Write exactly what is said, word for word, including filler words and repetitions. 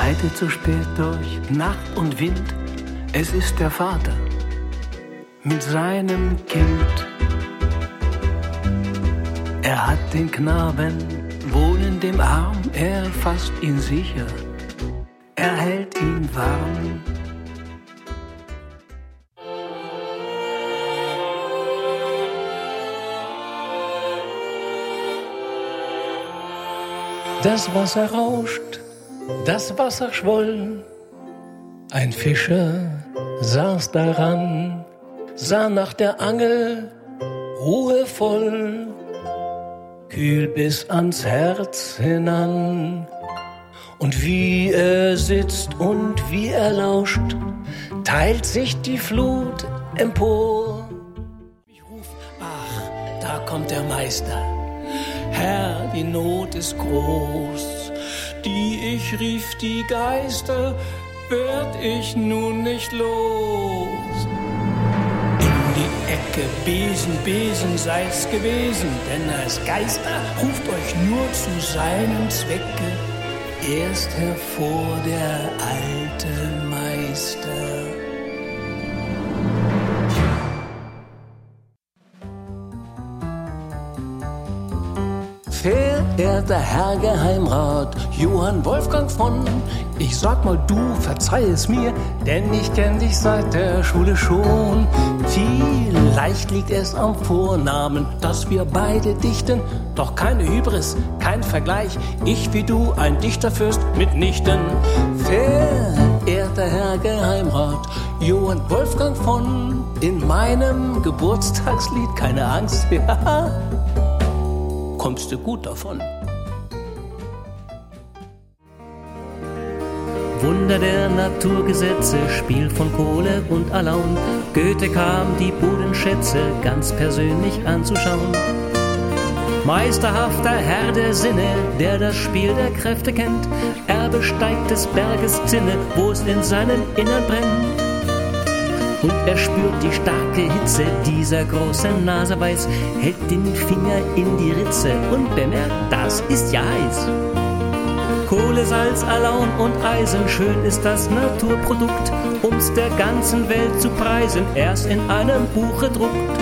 reitet so spät durch Nacht und Wind. Es ist der Vater mit seinem Kind. Er hat den Knaben wohl in dem Arm, er fasst ihn sicher, er hält ihn warm. Das Wasser rauscht, das Wasser schwoll. Ein Fischer saß daran, sah nach der Angel ruhevoll, kühl bis ans Herz hinan. Und wie er sitzt und wie er lauscht, teilt sich die Flut empor. Ich ruf, ach, da kommt der Meister. Herr, die Not ist groß, die ich rief, die Geister, werd ich nun nicht los. In die Ecke, Besen, Besen seid's gewesen, denn als Geister ruft euch nur zu seinem Zwecke erst hervor der alte Meister. Verehrter Herr Geheimrat Johann Wolfgang von, ich sag mal, du verzeih es mir, denn ich kenn dich seit der Schule schon. Vielleicht liegt es am Vornamen, dass wir beide dichten, doch keine Hybris, kein Vergleich, ich wie du, ein Dichterfürst mitnichten. Verehrter Herr Geheimrat Johann Wolfgang von, in meinem Geburtstagslied, keine Angst, ja, kommst du gut davon. Wunder der Naturgesetze, Spiel von Kohle und Alaun. Goethe kam, die Bodenschätze ganz persönlich anzuschauen. Meisterhafter Herr der Sinne, der das Spiel der Kräfte kennt. Er besteigt des Berges Zinne, wo es in seinem Innern brennt. Und er spürt die starke Hitze dieser großen Nase weiß, hält den Finger in die Ritze und bemerkt, das ist ja heiß. Kohle, Salz, Alaun und Eisen, schön ist das Naturprodukt, um's der ganzen Welt zu preisen, erst in einem Buch gedruckt.